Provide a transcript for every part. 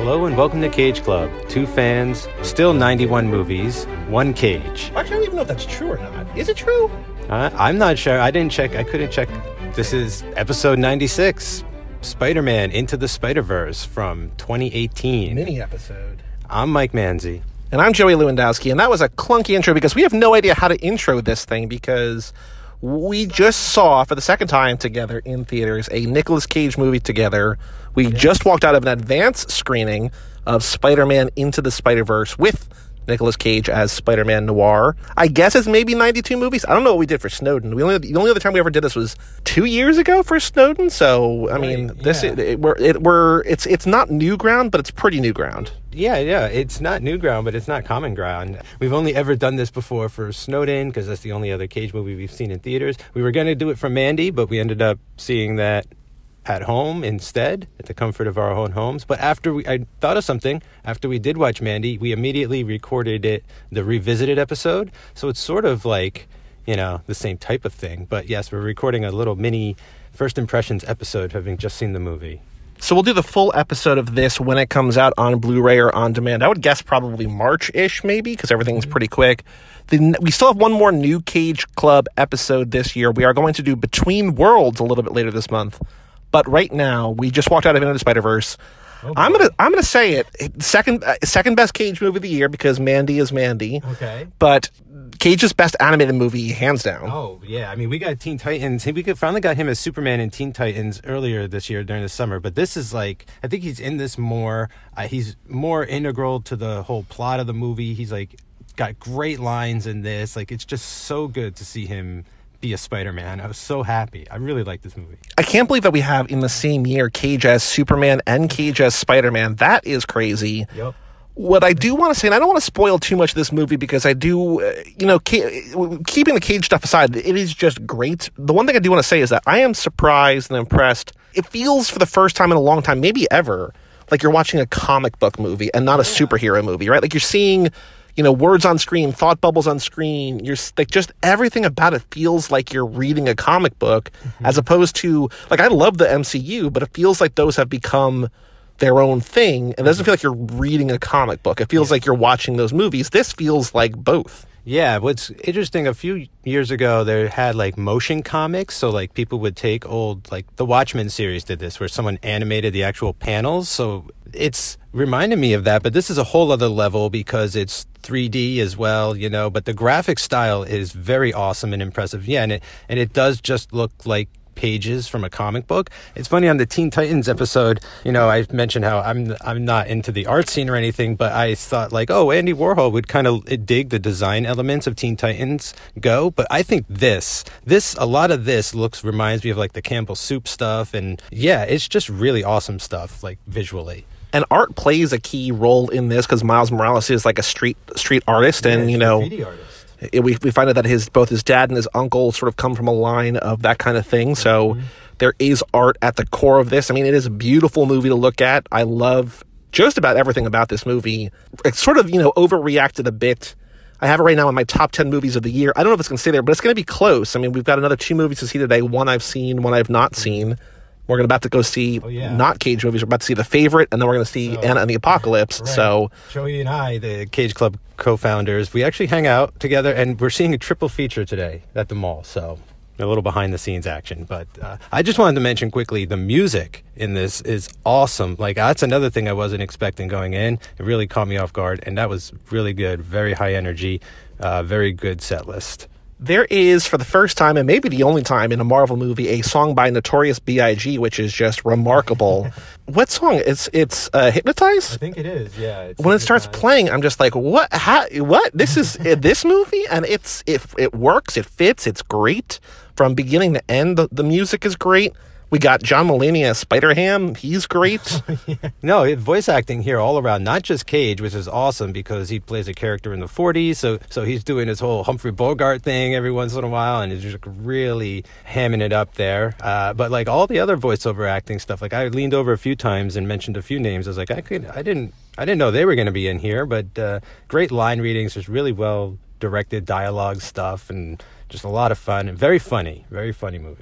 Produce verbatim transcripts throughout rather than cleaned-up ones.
Hello and welcome to Cage Club. Two fans, still ninety-one movies, one cage. Actually, I don't even know if that's true or not. Is it true? Uh, I'm not sure. I didn't check. I couldn't check. This is episode ninety-six, Spider-Man Into the Spider-Verse from twenty eighteen. Mini episode. I'm Mike Manzi. And I'm Joey Lewandowski, and that was a clunky intro because we have no idea how to intro this thing because we just saw, for the second time together in theaters, a Nicolas Cage movie together. We yes. just walked out of an advanced screening of Spider-Man Into the Spider-Verse with Nicolas Cage as Spider-Man Noir. I guess it's maybe ninety-two movies. I don't know what we did for Snowden. We only the only other time we ever did this was two years ago for Snowden. So I right, mean, this yeah. it, it, we're it, we're it's it's not new ground, but it's pretty new ground. Yeah, yeah, it's not new ground, but it's not common ground. We've only ever done this before for Snowden because that's the only other Cage movie we've seen in theaters. We were going to do it for Mandy, but we ended up seeing that at home instead, at the comfort of our own homes. But after we, I thought of something. After we did watch Mandy, we immediately recorded it, the revisited episode. So it's sort of like, you know, the same type of thing. But yes, we're recording a little mini first impressions episode, having just seen the movie. So we'll do the full episode of this when it comes out on Blu-ray or on demand. I would guess probably March-ish, maybe, because everything's pretty quick. Then we still have one more new Cage Club episode this year. We are going to do Between Worlds a little bit later this month. But right now, we just walked out of Into the Spider-Verse. Oh, I'm gonna I'm gonna say it second uh, second best Cage movie of the year because Mandy is Mandy. Okay. But Cage's best animated movie, hands down. Oh yeah, I mean we got Teen Titans. We finally got him as Superman in Teen Titans earlier this year during the summer. But this is like I think he's in this more. Uh, he's more integral to the whole plot of the movie. He's like got great lines in this. Like it's just so good to see him be a Spider-Man. I was so happy. I really like this movie. I can't believe that we have in the same year Cage as Superman and Cage as Spider-Man. That is crazy. Yep. What I do want to say, and I don't want to spoil too much of this movie because I do, uh, you know, ca- keeping the Cage stuff aside, it is just great. The one thing I do want to say is that I am surprised and impressed. It feels for the first time in a long time, maybe ever, like you're watching a comic book movie and not a superhero movie, right? Like you're seeing, you know, words on screen, thought bubbles on screen. You're like just everything about it feels like you're reading a comic book mm-hmm. as opposed to like I love the M C U, but it feels like those have become their own thing. And it doesn't feel like you're reading a comic book. It feels yeah. like you're watching those movies. This feels like both. Yeah, what's interesting, a few years ago, they had, like, motion comics, so, like, people would take old, like, the Watchmen series did this, where someone animated the actual panels, so it's reminded me of that, but this is a whole other level because it's three D as well, you know, but the graphic style is very awesome and impressive, yeah, and it, and it does just look like pages from a comic book. It's funny on the Teen Titans episode, you know, I mentioned how I'm I'm not into the art scene or anything, but I thought like, oh, Andy Warhol would kind of dig the design elements of Teen Titans Go, but I think this, this, a lot of this looks, reminds me of like the Campbell Soup stuff, and yeah, it's just really awesome stuff, like visually. And art plays a key role in this because Miles Morales is like a street street artist, yeah, and you know, graffiti artist. It, we we find out that his both his dad and his uncle sort of come from a line of that kind of thing. So mm-hmm. there is art at the core of this. I mean, it is a beautiful movie to look at. I love just about everything about this movie. It's sort of, you know, overreacted a bit. I have it right now in my top ten movies of the year. I don't know if it's going to stay there, but it's going to be close. I mean, we've got another two movies to see today. One I've seen, one I've not seen. We're about to go see oh, yeah. not Cage movies. We're about to see The Favorite, and then we're going to see so, Anna and the Apocalypse. Right. So Joey and I, the Cage Club co-founders, we actually hang out together, and we're seeing a triple feature today at the mall. So a little behind-the-scenes action. But uh, I just wanted to mention quickly, the music in this is awesome. Like, that's another thing I wasn't expecting going in. It really caught me off guard, and that was really good. Very high energy, uh, very good set list. There is, for the first time, and maybe the only time in a Marvel movie, a song by Notorious B I G, which is just remarkable. What song? It's it's uh, Hypnotize? I think it is, yeah. It's when Hypnotize. It starts playing, I'm just like, what? How, what? This is this movie? And it's it, it works, it fits, it's great. From beginning to end, the, the music is great. We got John Mulaney as Spider-Ham. He's great. yeah. No, voice acting here all around, not just Cage, which is awesome because he plays a character in the forties. So so he's doing his whole Humphrey Bogart thing every once in a while, and he's just really hamming it up there. Uh, but like all the other voiceover acting stuff, like I leaned over a few times and mentioned a few names. I was like, I could, I didn't, I didn't know they were going to be in here. But uh, great line readings, just really well directed dialogue stuff, and just a lot of fun and very funny, very funny movie.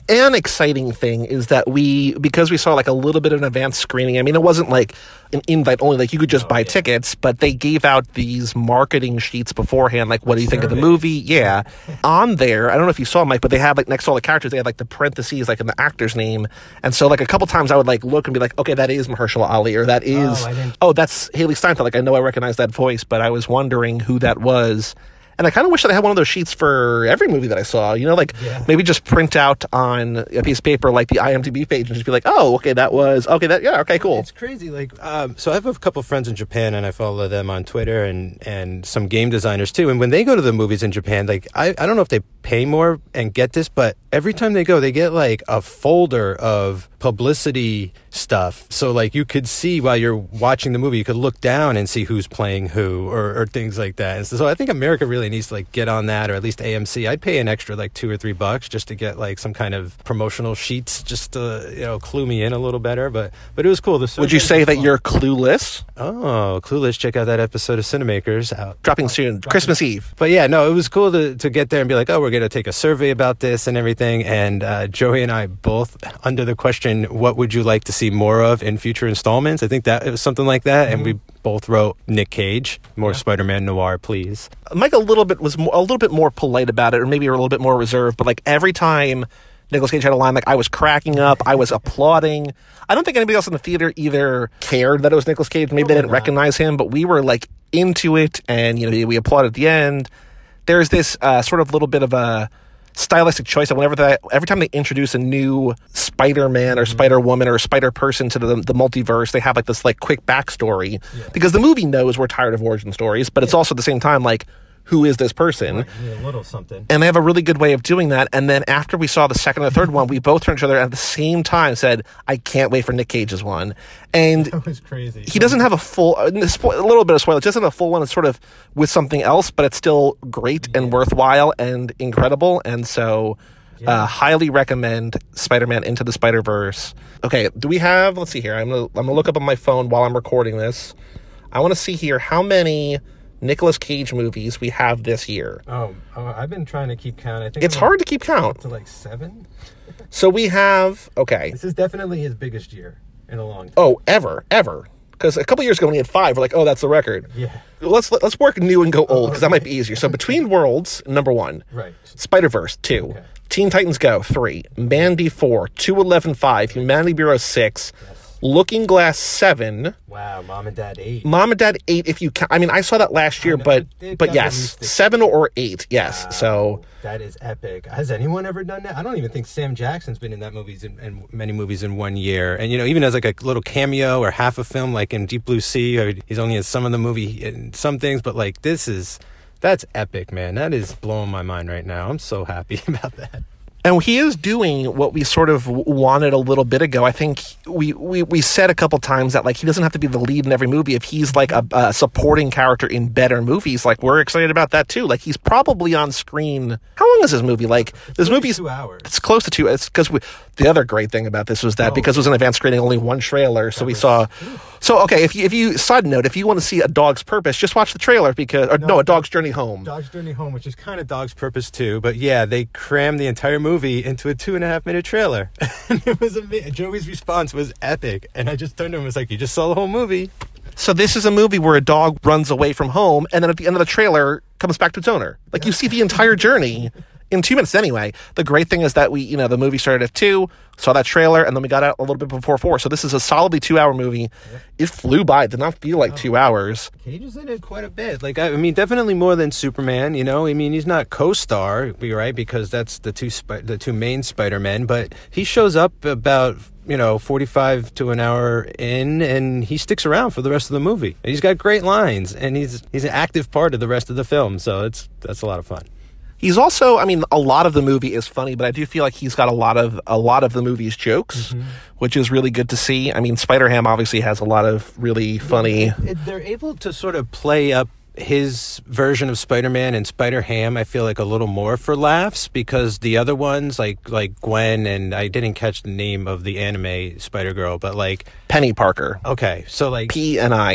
an exciting thing is that we, because we saw like a little bit of an advanced screening, I mean, it wasn't like an invite only, like you could just oh, buy yeah. tickets, but they gave out these marketing sheets beforehand, like, what do you think of the movie? Yeah. On there, I don't know if you saw, Mike, but they had like next to all the characters, they had like the parentheses, like in the actor's name. And so like a couple times I would like look and be like, okay, that is Mahershala Ali, or that is, oh, oh that's Haley Steinfeld. Like, I know I recognize that voice, but I was wondering who that was. And I kind of wish that I had one of those sheets for every movie that I saw. You know, like yeah. maybe just print out on a piece of paper like the I M D B page and just be like, oh, okay, that was, okay, that, yeah, okay, cool. It's crazy. Like, um, so I have a couple friends in Japan and I follow them on Twitter and, and some game designers too. And when they go to the movies in Japan, like, I, I don't know if they pay more and get this, but every time they go, they get like a folder of publicity stuff. So like you could see while you're watching the movie, you could look down and see who's playing who or, or things like that. And so, so I think America really needs to like get on that, or at least A M C. I'd pay an extra like two or three bucks just to get like some kind of promotional sheets just to, you know, clue me in a little better. But but it was cool. The Would you say that fun. You're clueless? Oh, clueless. Check out that episode of Cinemakers out. Dropping soon, Dropping. Christmas Eve. But yeah, no, it was cool to, to get there and be like, oh, we're going to take a survey about this and everything. And uh, Joey and I both under the question, what would you like to see more of in future installments? I think that it was something like that. Mm-hmm. And we both wrote Nick Cage, more yeah. Spider-Man noir, please. Mike a little bit was more, a little bit more polite about it, or maybe a little bit more reserved. But like every time Nicolas Cage had a line, like I was cracking up, I was applauding. I don't think anybody else in the theater either cared that it was Nicolas Cage. Maybe Probably they didn't not. recognize him, but we were like into it, and you know we applauded at the end. There's this uh, sort of little bit of a stylistic choice that whenever that every time they introduce a new Spider-Man or mm-hmm. Spider-Woman or Spider-Person to the, the multiverse, they have like this like quick backstory yeah. because the movie knows we're tired of origin stories, but yeah. it's also at the same time like, who is this person? Right. Yeah, a little something. And they have a really good way of doing that. And then after we saw the second or third one, we both turned to each other at the same time, said, I can't wait for Nick Cage's one. And that was crazy. He doesn't have a full, a little bit of spoiler. It doesn't have a full one. It's sort of with something else, but it's still great yeah. and worthwhile and incredible. And so yeah. uh, highly recommend Spider-Man Into the Spider-Verse. Okay, do we have, let's see here. I'm going to I'm gonna look up on my phone while I'm recording this. I want to see here how many Nicolas Cage movies we have this year. Oh, oh I've been trying to keep count. I think it's I'm hard to keep count. To like seven. So we have okay. This is definitely his biggest year in a long time. Oh, ever, ever. Because a couple years ago when he had five, we're like, oh, that's the record. Yeah. Let's let's work new and go old because that might be easier. So Between Worlds, number one. Right. Spider-Verse, two. Okay. Teen Titans Go, three. Mandy, four. two eleven, five. Humanity Bureau, six. Yes. Looking Glass, seven. Wow, Mom and Dad, eight. Mom and Dad, eight. If you, count, I mean, I saw that last year, but but yes, seven or eight. Yes, wow, so that is epic. Has anyone ever done that? I don't even think Sam Jackson's been in that movies in, in many movies in one year. And you know, even as like a little cameo or half a film, like in Deep Blue Sea, I mean, he's only in some of the movie in some things, but like this is that's epic, man. That is blowing my mind right now. I'm so happy about that. And he is doing what we sort of wanted a little bit ago. I think we, we, we said a couple times that like he doesn't have to be the lead in every movie. If he's like a, a supporting character in better movies, like we're excited about that too. Like he's probably on screen. How long is this movie? Like this movie's two hours. It's close to two. It's because the other great thing about this was that oh, because it was an advanced screening, only one trailer, so we was, saw. So okay, if you if you side note, if you want to see A Dog's Purpose, just watch the trailer because or no, no A Dog's Journey Home. Dog's Journey Home, which is kind of Dog's Purpose too, but yeah, they crammed the entire movie into a two and a half minute trailer. And it was amazing. Joey's response was epic, and I just turned to him and was like, "You just saw the whole movie." So this is a movie where a dog runs away from home, and then at the end of the trailer comes back to its owner. Like you see the entire journey. In two minutes anyway. The great thing is that we, you know, the movie started at two, saw that trailer, and then we got out a little bit before four. So this is a solidly two-hour movie. Yep. It flew by. It did not feel like oh. two hours. Cage is in it quite a bit. Like, I mean, definitely more than Superman, you know? I mean, he's not co-star, right, because that's the two Sp- the two main Spider-Men, but he shows up about, you know, forty-five to an hour in, and he sticks around for the rest of the movie. And he's got great lines, and he's he's an active part of the rest of the film, so it's that's a lot of fun. He's also, I mean, a lot of the movie is funny, but I do feel like he's got a lot of a lot of the movie's jokes, mm-hmm. which is really good to see. I mean, Spider-Ham obviously has a lot of really funny. It, it, they're able to sort of play up his version of Spider-Man and Spider-Ham, I feel like a little more for laughs, because the other ones, like like Gwen, and I didn't catch the name of the anime Spider-Girl, but like Penny Parker. Okay, so like P and I.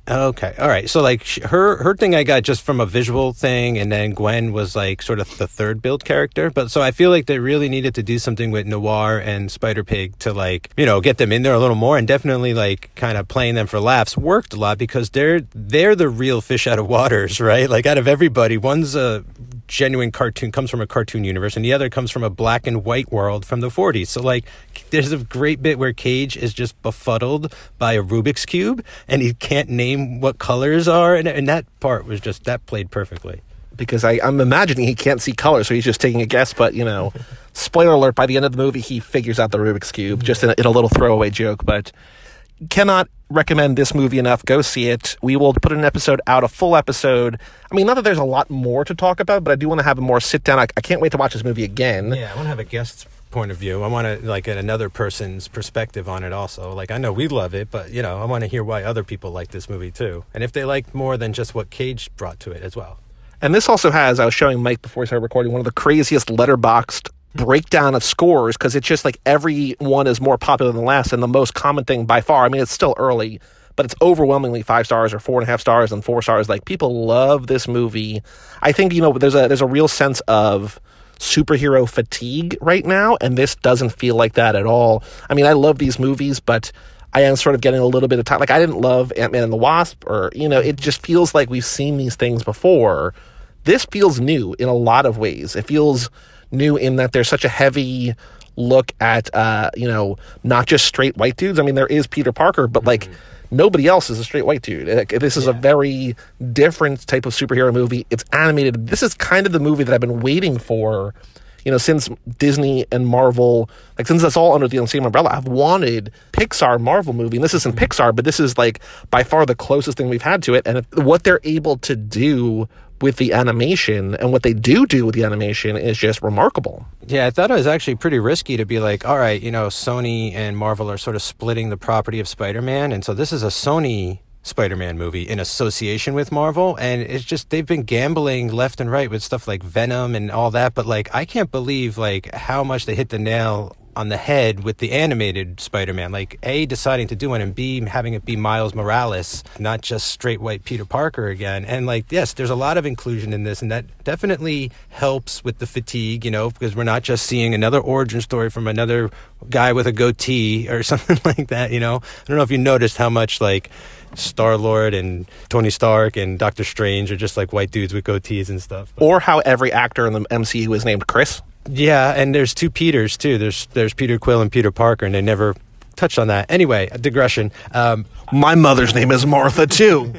Okay. All right. So like sh- her her thing I got just from a visual thing, and then Gwen was like sort of the third build character. But so I feel like they really needed to do something with Noir and Spider-Pig to like, you know, get them in there a little more, and definitely like kind of playing them for laughs worked a lot because they're they're the real fish out of waters, right? Like out of everybody, one's a genuine cartoon, comes from a cartoon universe, and the other comes from a black and white world from the forties. So like there's a great bit where Cage is just befuddled by a Rubik's Cube and he can't name what colors are, and, and that part was just, that played perfectly. Because I, I'm imagining he can't see color, so he's just taking a guess, but, you know, spoiler alert, by the end of the movie, he figures out the Rubik's Cube, just in a, in a little throwaway joke, but cannot recommend this movie enough. Go see it. We will put an episode out, a full episode. I mean, not that there's a lot more to talk about, but I do want to have a more sit-down. I, I can't wait to watch this movie again. Yeah, I want to have a guest point of view. I want to, like, get another person's perspective on it also. Like, I know we love it, but, you know, I want to hear why other people like this movie, too. And if they like more than just what Cage brought to it as well. And this also has, I was showing Mike before we started recording, one of the craziest letterboxed breakdown of scores, because it's just like every one is more popular than the last, and the most common thing by far, I mean, it's still early, but it's overwhelmingly five stars or four and a half stars and four stars. Like, people love this movie. I think, you know, there's a there's a real sense of superhero fatigue right now, and this doesn't feel like that at all. I mean, I love these movies, but I am sort of getting a little bit of time. Like, I didn't love Ant-Man and the Wasp, or, you know, it just feels like we've seen these things before. This feels new in a lot of ways. It feels new in that there's such a heavy look at, uh, you know, not just straight white dudes. I mean, there is Peter Parker, but, like, mm-hmm. nobody else is a straight white dude. Like, this is yeah. a very different type of superhero movie. It's animated. This is kind of the movie that I've been waiting for, you know, since Disney and Marvel, like, since that's all under the same umbrella. I've wanted Pixar Marvel movie, and this isn't Pixar, but this is, like, by far the closest thing we've had to it. And what they're able to do with the animation, and what they do do with the animation, is just remarkable. Yeah, I thought it was actually pretty risky to be like, all right, you know, Sony and Marvel are sort of splitting the property of Spider-Man, and so this is a Sony Spider-Man movie in association with Marvel, and it's just, they've been gambling left and right with stuff like Venom and all that, but like, I can't believe like how much they hit the nail on the head with the animated Spider-Man, like A, deciding to do it, and B, having it be Miles Morales, not just straight white Peter Parker again. And like, yes, there's a lot of inclusion in this, and that definitely helps with the fatigue, you know, because we're not just seeing another origin story from another guy with a goatee or something like that, you know. I don't know if you noticed how much like Star-Lord and Tony Stark and Doctor Strange are just like white dudes with goatees and stuff. But, or how every actor in the M C U is named Chris. Yeah, and there's two Peters, too. There's there's Peter Quill and Peter Parker, and they never touched on that. Anyway, a digression. Um, My mother's name is Martha, too.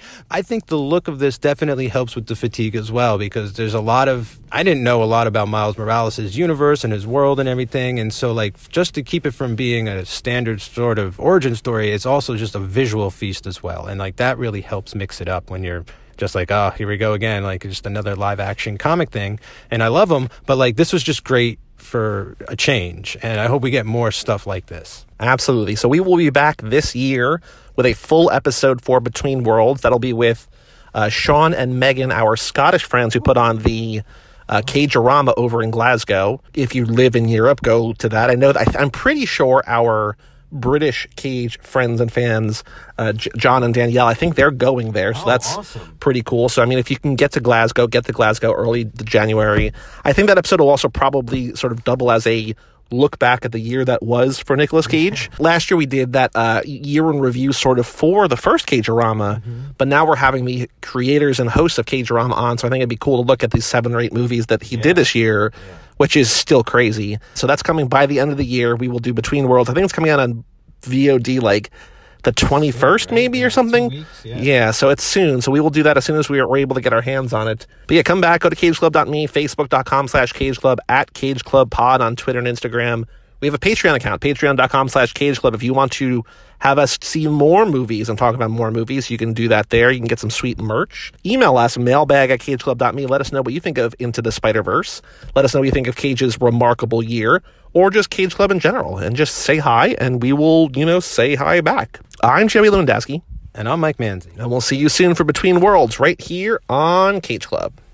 I think the look of this definitely helps with the fatigue as well, because there's a lot of... I didn't know a lot about Miles Morales' universe and his world and everything, and so, like, just to keep it from being a standard sort of origin story, it's also just a visual feast as well, and, like, that really helps mix it up when you're just like, oh, here we go again, like just another live action comic thing. And I love them, but like this was just great for a change. And I hope we get more stuff like this. Absolutely. So we will be back this year with a full episode for Between Worlds. That'll be with uh, Sean and Megan, our Scottish friends who put on the uh, Cagerama over in Glasgow. If you live in Europe, go to that. I know that I, I'm pretty sure our British Cage friends and fans, uh, J- John and Danielle, I think they're going there, so oh, that's awesome. Pretty cool. So, I mean, if you can get to Glasgow, get to Glasgow early January. I think that episode will also probably sort of double as a look back at the year that was for Nicolas Cage. Last year we did that uh, year in review sort of for the first Cagerama, mm-hmm. but now we're having the creators and hosts of Cagerama on, so I think it'd be cool to look at these seven or eight movies that he yeah. did this year, yeah. which is still crazy. So that's coming by the end of the year. We will do Between Worlds. I think it's coming out on V O D like the twenty-first maybe or something. Weeks, yeah. yeah, so it's soon. So we will do that as soon as we are able to get our hands on it. But yeah, come back, go to cage club dot me, facebook.com slash cageclub, at cageclubpod on Twitter and Instagram. We have a Patreon account, patreon.com slash cageclub. If you want to have us see more movies and talk about more movies, you can do that there. You can get some sweet merch. Email us, mailbag at cage club dot me. Let us know what you think of Into the Spider-Verse. Let us know what you think of Cage's remarkable year, or just Cage Club in general. And just say hi, and we will, you know, say hi back. I'm Joey Lewandowski. And I'm Mike Manzi. And we'll see you soon for Between Worlds right here on Cage Club.